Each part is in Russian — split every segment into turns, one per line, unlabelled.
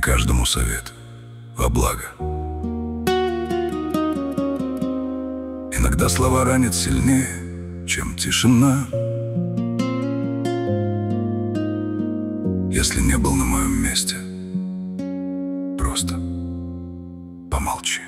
каждому совет во благо. Иногда слова ранят сильнее, чем тишина. Если не был на моем месте, просто помолчи.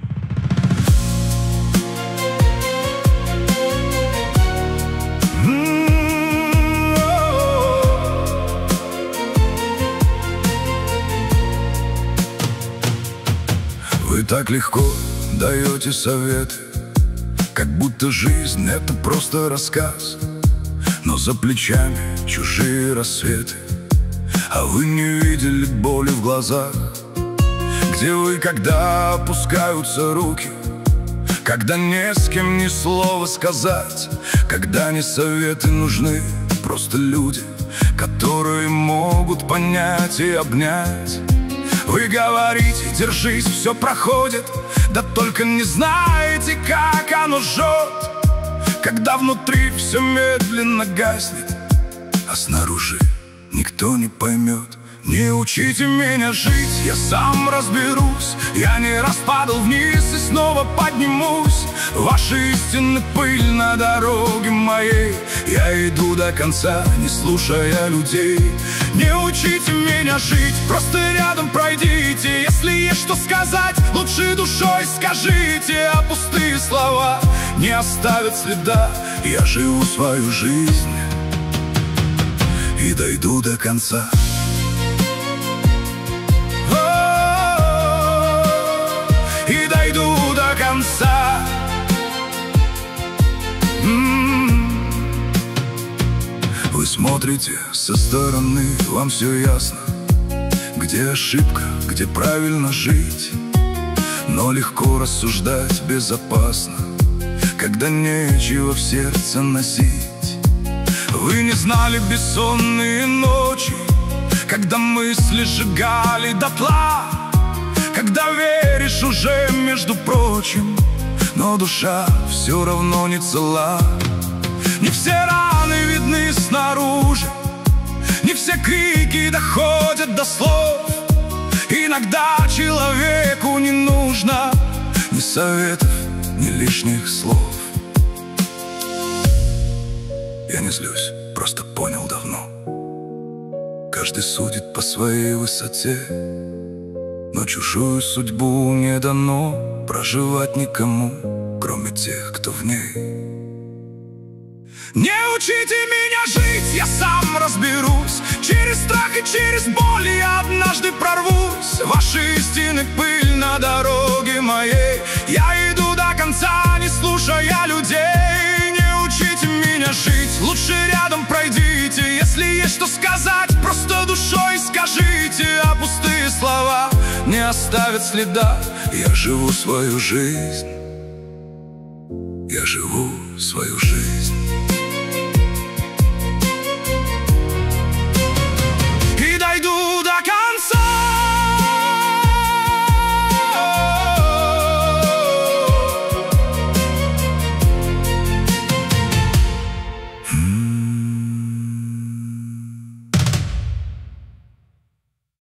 Вы так легко даете советы, как будто жизнь — это просто рассказ. Но за плечами чужие рассветы, а вы не видели боли в глазах. Где вы, когда опускаются руки, когда не с кем ни слова сказать, когда не советы нужны, просто люди, которые могут понять и обнять. Вы говорите: держись, все проходит, да только не знаете, как оно жжет, когда внутри все медленно гаснет, а снаружи никто не поймет. Не учите меня жить, я сам разберусь. Я не раз падал вниз и снова поднимусь. Ваши истины — пыль на дороге моей. Я иду до конца, не слушая людей. Не учите меня жить, просто рядом пройдите. Если есть что сказать, лучше душой скажите. А пустые слова не оставят следа. Я живу свою жизнь и дойду до конца. И дойду до конца. Вы смотрите со стороны, вам все ясно, где ошибка, где правильно жить. Но легко рассуждать безопасно, когда нечего в сердце носить. Вы не знали бессонные ночи, когда мысли сжигали дотла, когда веришь уже, между прочим, но душа все равно не цела. Не все раны видны снаружи, не все крики доходят до слов. Иногда человеку не нужно ни советов, ни лишних слов. Я не злюсь, просто понял давно: каждый судит по своей высоте, но чужую судьбу не дано проживать никому, кроме тех, кто в ней. Не учите меня жить, я сам разберусь. Через страх и через боль я однажды прорвусь. Ваши истины — пыль на дороге моей. Я иду до конца, не слушая людей. Не учите меня жить, лучше рядом пройдите. Если есть что сказать, просто душой скажите. А пустые слова не оставят следа. Я живу свою жизнь. Я живу свою жизнь.